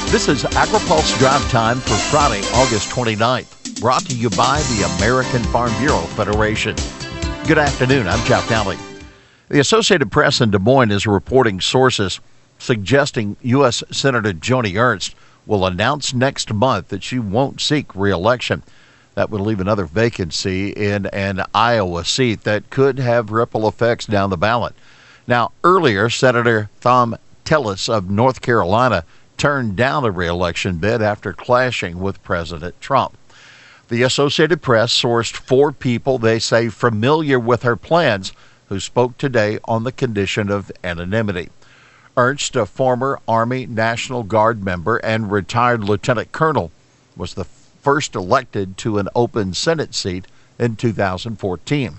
This is AgriPulse Drive Time for Friday, August 29th, brought to you by the American Farm Bureau Federation. Good afternoon, I'm Jeff Daly. The Associated Press in Des Moines is reporting sources suggesting U.S. Senator Joni Ernst will announce next month that she won't seek re-election. That would leave another vacancy in an Iowa seat that could have ripple effects down the ballot. Now, earlier, Senator Thom Tillis of North Carolina turned down a re-election bid after clashing with President Trump. The Associated Press sourced 4 people they say familiar with her plans who spoke today on the condition of anonymity. Ernst, a former Army National Guard member and retired lieutenant colonel, was the first elected to an open Senate seat in 2014.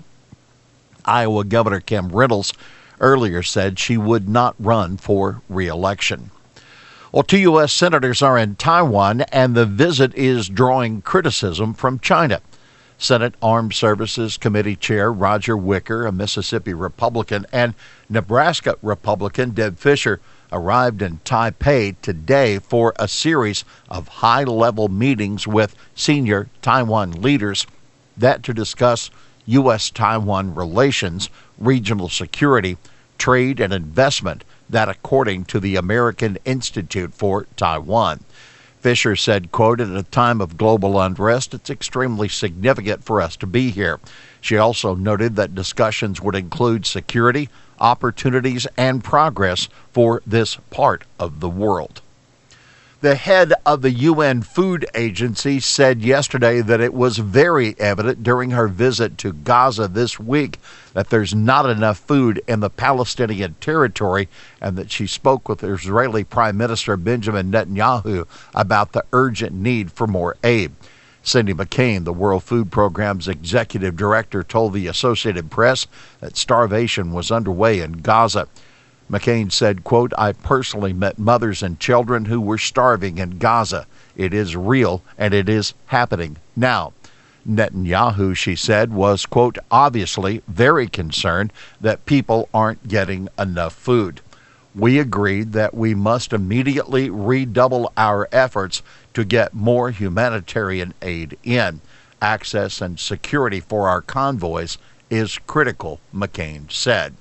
Iowa Governor Kim Reynolds earlier said she would not run for re-election. Well, 2 U.S. senators are in Taiwan, and the visit is drawing criticism from China. Senate Armed Services Committee Chair Roger Wicker, a Mississippi Republican, and Nebraska Republican Deb Fischer arrived in Taipei today for a series of high-level meetings with senior Taiwan leaders that to discuss U.S.-Taiwan relations, regional security, trade, and investment, that according to the American Institute for Taiwan. Fisher said, quote, "At a time of global unrest, it's extremely significant for us to be here." She also noted that discussions would include security, opportunities, and progress for this part of the world. The head of the UN Food Agency said yesterday that it was very evident during her visit to Gaza this week that there's not enough food in the Palestinian territory, and that she spoke with Israeli Prime Minister Benjamin Netanyahu about the urgent need for more aid. Cindy McCain, the World Food Programme's executive director, told the Associated Press that starvation was underway in Gaza. McCain said, quote, "I personally met mothers and children who were starving in Gaza. It is real, and it is happening now." Netanyahu, she said, was, quote, "obviously very concerned that people aren't getting enough food. We agreed that we must immediately redouble our efforts to get more humanitarian aid in. Access and security for our convoys is critical," McCain said.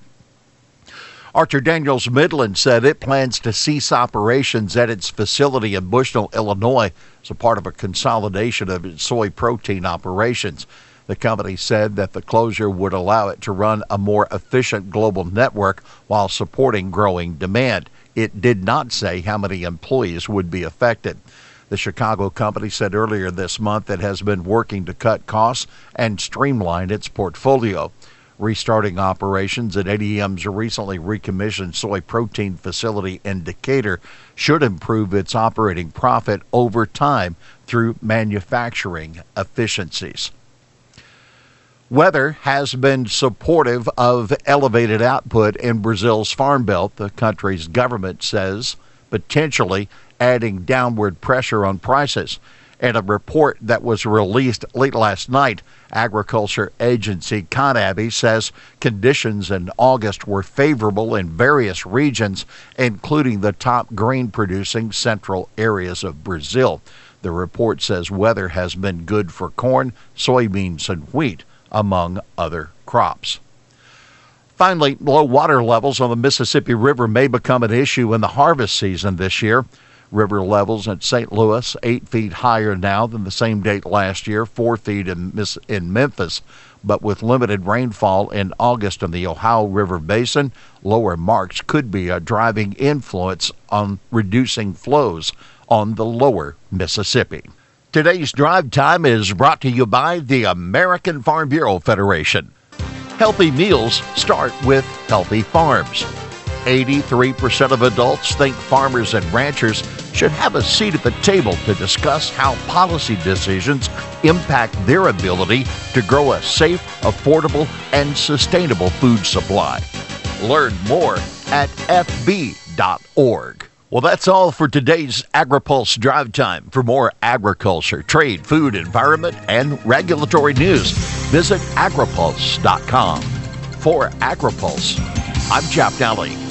Archer Daniels Midland said it plans to cease operations at its facility in Bushnell, Illinois, as a part of a consolidation of its soy protein operations. The company said that the closure would allow it to run a more efficient global network while supporting growing demand. It did not say how many employees would be affected. The Chicago company said earlier this month it has been working to cut costs and streamline its portfolio. Restarting operations at ADM's recently recommissioned soy protein facility in Decatur should improve its operating profit over time through manufacturing efficiencies. Weather has been supportive of elevated output in Brazil's Farm Belt, the country's government says, potentially adding downward pressure on prices. In a report that was released late last night, Agriculture Agency CONABI says conditions in August were favorable in various regions, including the top grain-producing central areas of Brazil. The report says weather has been good for corn, soybeans, and wheat, among other crops. Finally, low water levels on the Mississippi River may become an issue in the harvest season this year. River levels at St. Louis, 8 feet higher now than the same date last year, 4 feet in Memphis. But with limited rainfall in August in the Ohio River Basin, lower marks could be a driving influence on reducing flows on the lower Mississippi. Today's Drive Time is brought to you by the American Farm Bureau Federation. Healthy meals start with healthy farms. 83% of adults think farmers and ranchers should have a seat at the table to discuss how policy decisions impact their ability to grow a safe, affordable, and sustainable food supply. Learn more at fb.org. Well, that's all for today's AgriPulse Drive Time. For more agriculture, trade, food, environment, and regulatory news, visit agripulse.com. For AgriPulse, I'm Jeff Daly.